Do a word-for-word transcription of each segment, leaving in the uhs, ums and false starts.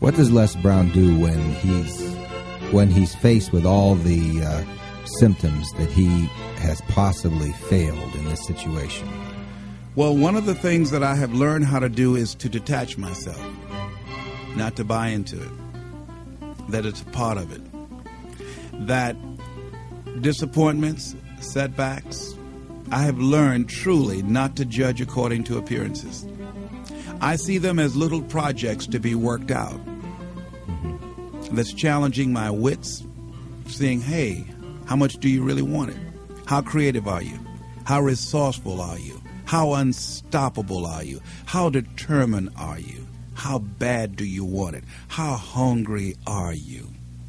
What does Les Brown do when he's when he's faced with all the uh, symptoms that he has possibly failed in this situation? Well, one of the things that I have learned how to do is to detach myself, not to buy into it, that it's a part of it, that disappointments, setbacks, I have learned truly not to judge according to appearances. I see them as little projects to be worked out. Mm-hmm. That's challenging my wits, saying, hey, how much do you really want it? How creative are you? How resourceful are you? How unstoppable are you? How determined are you? How bad do you want it? How hungry are you?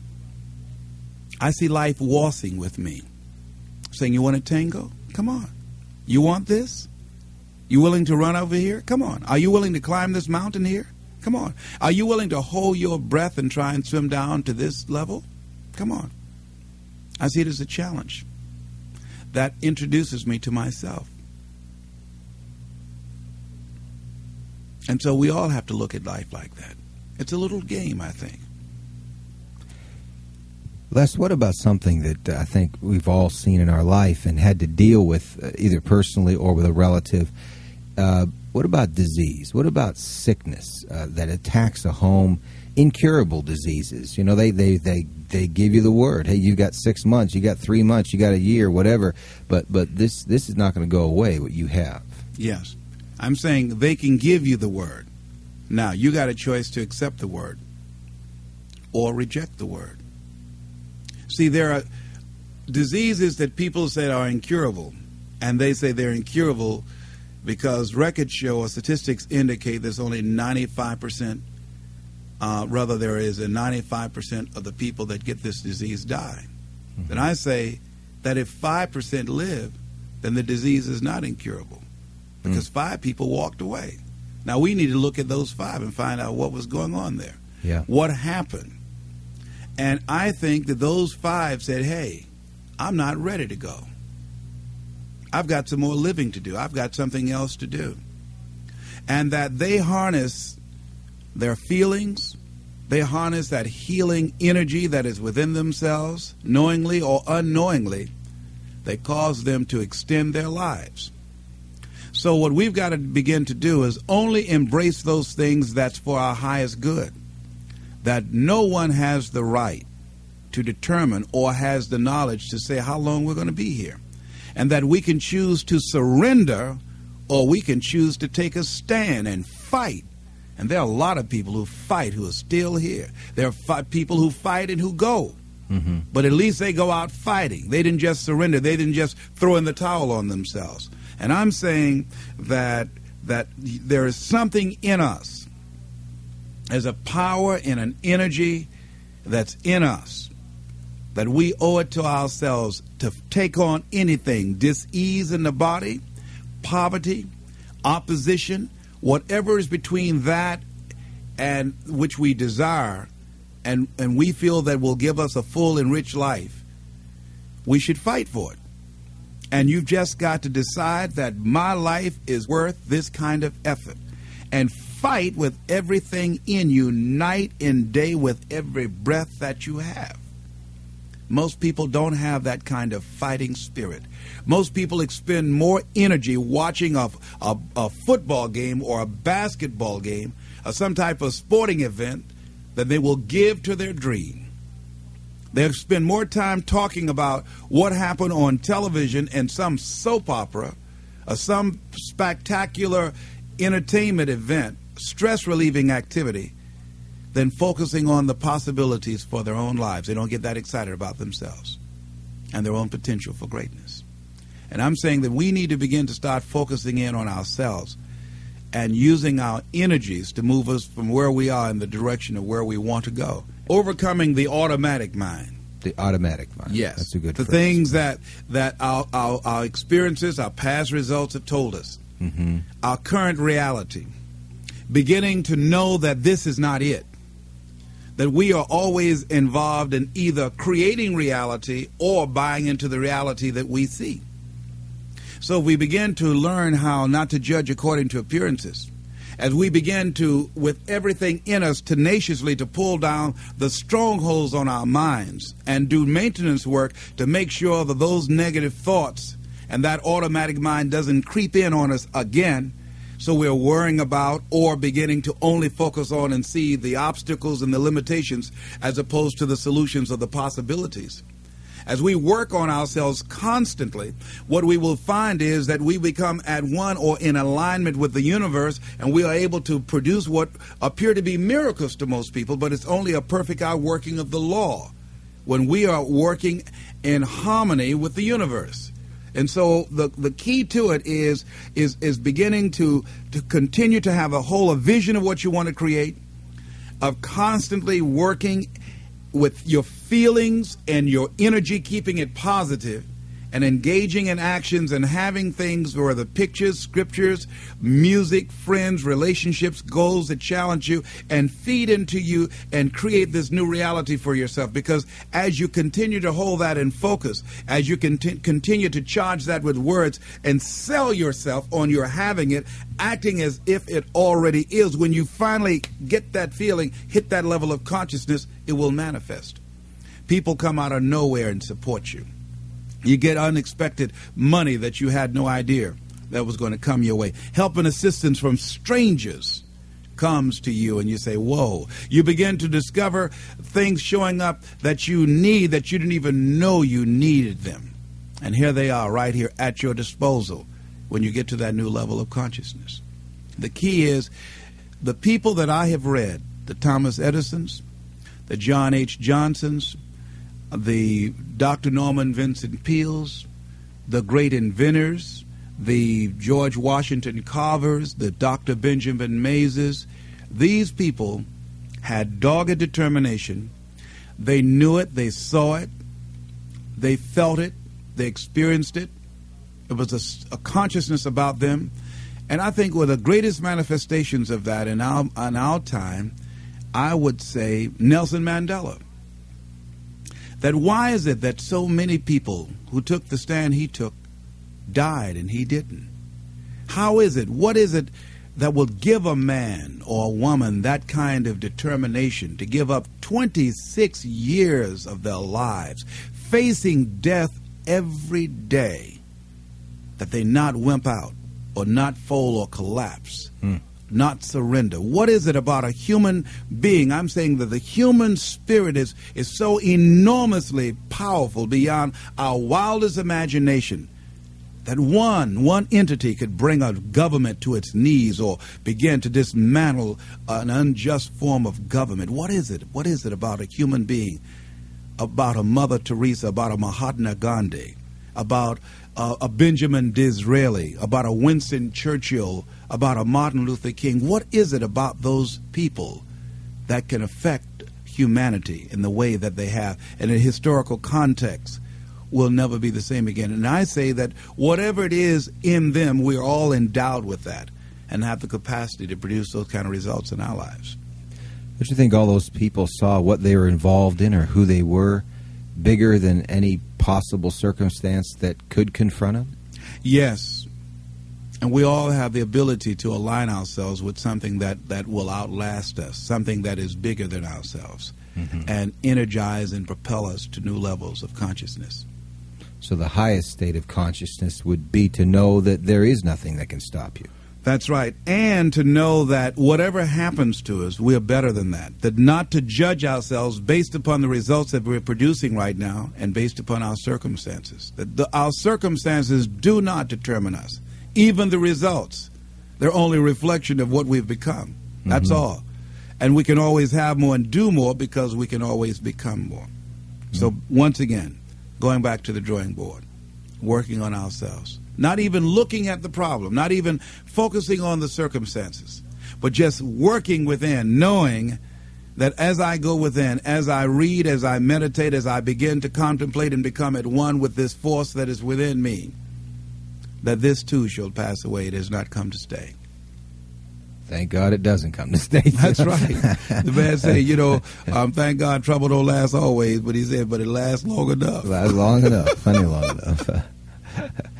I see life waltzing with me, saying, you want a tango? Come on. You want this? You willing to run over here? Come on. Are you willing to climb this mountain here? Come on. Are you willing to hold your breath and try and swim down to this level? Come on. I see it as a challenge that introduces me to myself. And so we all have to look at life like that. It's a little game, I think. Les, what about something that uh, I think we've all seen in our life and had to deal with uh, either personally or with a relative? Uh, what about disease? What about sickness uh, that attacks a home? Incurable diseases. You know, they, they, they, they give you the word. Hey, you got six months, you got three months, you got a year, whatever. But but this this is not going to go away, what you have. Yes. I'm saying they can give you the word. Now, you got a choice to accept the word or reject the word. See, there are diseases that people say are incurable, and they say they're incurable because records show or statistics indicate there's only ninety-five percent, uh, rather there is a ninety-five percent of the people that get this disease die. Mm-hmm. Then I say that if five percent live, then the disease is not incurable because mm. five people walked away. Now, we need to look at those five and find out what was going on there. Yeah. What happened? And I think that those five said, hey, I'm not ready to go. I've got some more living to do. I've got something else to do. And that they harness their feelings. They harness that healing energy that is within themselves, knowingly or unknowingly. They cause them to extend their lives. So what we've got to begin to do is only embrace those things that's for our highest good. That no one has the right to determine or has the knowledge to say how long we're going to be here. And that we can choose to surrender or we can choose to take a stand and fight. And there are a lot of people who fight who are still here. There are fi- people who fight and who go. Mm-hmm. But at least they go out fighting. They didn't just surrender. They didn't just throw in the towel on themselves. And I'm saying that that there is something in us. There's a power and an energy that's in us that we owe it to ourselves to take on anything, dis-ease in the body, poverty, opposition, whatever is between that and which we desire, and, and we feel that will give us a full and rich life. We should fight for it. And you've just got to decide that my life is worth this kind of effort. And fight with everything in you, night and day, with every breath that you have. Most people don't have that kind of fighting spirit. Most people expend more energy watching a, a, a football game or a basketball game or some type of sporting event than they will give to their dream. They'll spend more time talking about what happened on television and some soap opera or some spectacular entertainment event, stress-relieving activity, than focusing on the possibilities for their own lives. They don't get that excited about themselves and their own potential for greatness. And I'm saying that we need to begin to start focusing in on ourselves and using our energies to move us from where we are in the direction of where we want to go. Overcoming the automatic mind. The automatic mind. Yes. That's a good The phrase. things that, that our, our, our experiences, our past results have told us. Mm-hmm. Our current reality. Beginning to know that this is not it. That we are always involved in either creating reality or buying into the reality that we see. So we begin to learn how not to judge according to appearances as we begin to, with everything in us, tenaciously to pull down the strongholds on our minds and do maintenance work to make sure that those negative thoughts and that automatic mind doesn't creep in on us again, so we're worrying about or beginning to only focus on and see the obstacles and the limitations as opposed to the solutions or the possibilities. As we work on ourselves constantly, what we will find is that we become at one or in alignment with the universe, and we are able to produce what appear to be miracles to most people, but it's only a perfect outworking of the law when we are working in harmony with the universe. And so the the key to it is is is beginning to to continue to have a whole a vision of what you want to create, of constantly working with your feelings and your energy, keeping it positive, and engaging in actions and having things where the pictures, scriptures, music, friends, relationships, goals that challenge you and feed into you and create this new reality for yourself. Because as you continue to hold that in focus, as you conti- continue to charge that with words and sell yourself on your having it, acting as if it already is, when you finally get that feeling, hit that level of consciousness, it will manifest. People come out of nowhere and support you. You get unexpected money that you had no idea that was going to come your way. Help and assistance from strangers comes to you, and you say, whoa. You begin to discover things showing up that you need that you didn't even know you needed them. And here they are right here at your disposal when you get to that new level of consciousness. The key is the people that I have read, the Thomas Edisons, the John H. Johnsons, the Doctor Norman Vincent Peales, the great inventors, the George Washington Carvers, the Doctor Benjamin Mazes. These people had dogged determination. They knew it, they saw it, they felt it, they experienced it. It was a, a consciousness about them. And I think one of the greatest manifestations of that in our, in our time, I would say Nelson Mandela. That why is it that so many people who took the stand he took died and he didn't? How is it? What is it that will give a man or a woman that kind of determination to give up twenty-six years of their lives, facing death every day, that they not wimp out or not fold or collapse? Mm. Not surrender. What is it about a human being? I'm saying that the human spirit is, is so enormously powerful beyond our wildest imagination that one, one entity could bring a government to its knees or begin to dismantle an unjust form of government. What is it? What is it about a human being, about a Mother Teresa, about a Mahatma Gandhi, about uh, a Benjamin Disraeli, about a Winston Churchill, about a Martin Luther King? What is it about those people that can affect humanity in the way that they have, and in a historical context will never be the same again? And I say that whatever it is in them, we're all endowed with that and have the capacity to produce those kind of results in our lives. Don't you think all those people saw what they were involved in or who they were bigger than any possible circumstance that could confront them? Yes. And we all have the ability to align ourselves with something that, that will outlast us, something that is bigger than ourselves, mm-hmm. and energize and propel us to new levels of consciousness. So the highest state of consciousness would be to know that there is nothing that can stop you. That's right. And to know that whatever happens to us, we are better than that. That not to judge ourselves based upon the results that we're producing right now and based upon our circumstances. That the, our circumstances do not determine us. Even the results, they're only a reflection of what we've become. That's mm-hmm. all. And we can always have more and do more because we can always become more. Mm-hmm. So once again, going back to the drawing board, working on ourselves. Not even looking at the problem, not even focusing on the circumstances, but just working within, knowing that as I go within, as I read, as I meditate, as I begin to contemplate and become at one with this force that is within me, that this too shall pass away. It has not come to stay. Thank God it doesn't come to stay. That's right. The man say, you know, um, thank God trouble don't last always, but he said, but it lasts long enough. Lasts long enough, plenty long enough.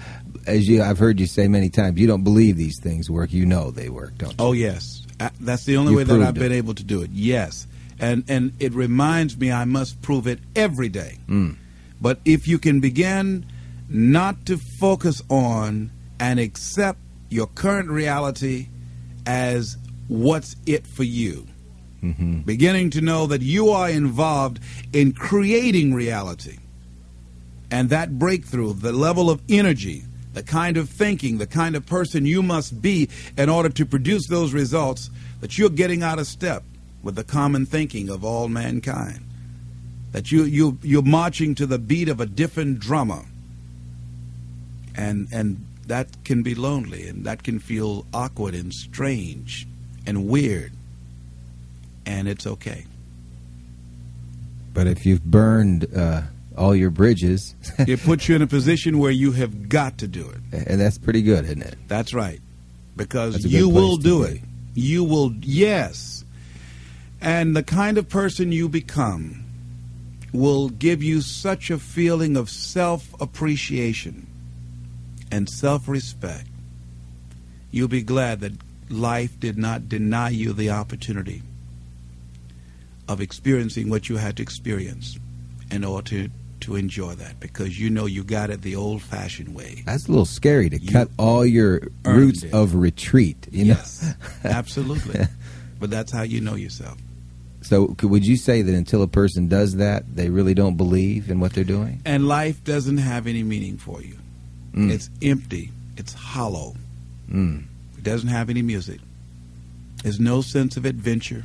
as you, I've heard you say many times, you don't believe these things work. You know they work, don't you? Oh, yes. I, that's the only You way that proved I've been it. able to do it. Yes. And, and it reminds me I must prove it every day. Mm. But if you can begin not to focus on and accept your current reality as what's it for you, Mm-hmm. beginning to know that you are involved in creating reality, and that breakthrough, the level of energy, the kind of thinking, the kind of person you must be in order to produce those results, that you're getting out of step with the common thinking of all mankind, that you, you, you're marching to the beat of a different drummer, and, and that can be lonely, and that can feel awkward and strange and weird, and it's okay. But if you've burned uh, all your bridges, It puts you in a position where you have got to do it. and that's pretty good, isn't it? That's right. Because That's a good you place will to do be. it. You will, yes. And the kind of person you become will give you such a feeling of self-appreciation and self-respect. You'll be glad that life did not deny you the opportunity of experiencing what you had to experience in order to, to enjoy that, because you know you got it the old-fashioned way. That's a little scary to You cut all your earned roots it. of retreat. You Yes, know? absolutely. But that's how you know yourself. So, could, would you say that until a person does that, they really don't believe in what they're doing? And life doesn't have any meaning for you. Mm. It's empty. It's hollow. Mm. It doesn't have any music. There's no sense of adventure.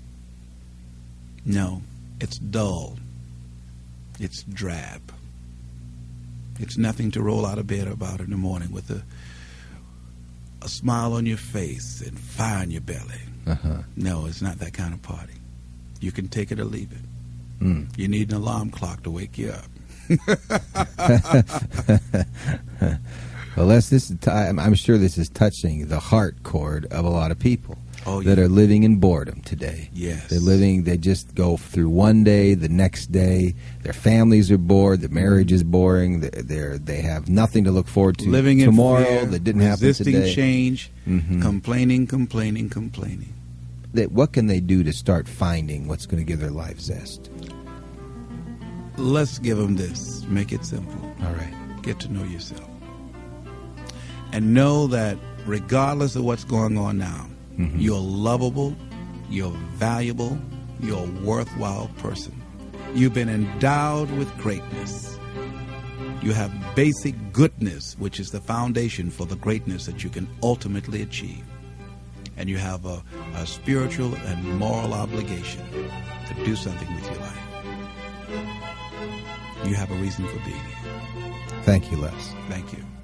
No, it's dull. It's drab. It's nothing to roll out of bed about in the morning with a a smile on your face and fire in your belly. Uh-huh. No, it's not that kind of party. You can take it or leave it. Mm. You need an alarm clock to wake you up. Well, Les, this is t- I'm I'm sure this is touching the heart chord of a lot of people Oh, that yeah. are living in boredom today. Yes. They're living, they just go through one day, the next day, their families are bored, the marriage is boring, they're, they're, they have nothing to look forward to Living in tomorrow fear, that didn't happen resisting today. change, Mhm. complaining, complaining, complaining. That, what can they do to start finding what's going to give their life zest? Let's give them this. Make it simple. All right. Get to know yourself. And know that regardless of what's going on now, Mhm. you're lovable, you're valuable, you're a worthwhile person. You've been endowed with greatness. You have basic goodness, which is the foundation for the greatness that you can ultimately achieve. And you have a, a spiritual and moral obligation to do something with your life. You have a reason for being here. Thank you, Les. Thank you.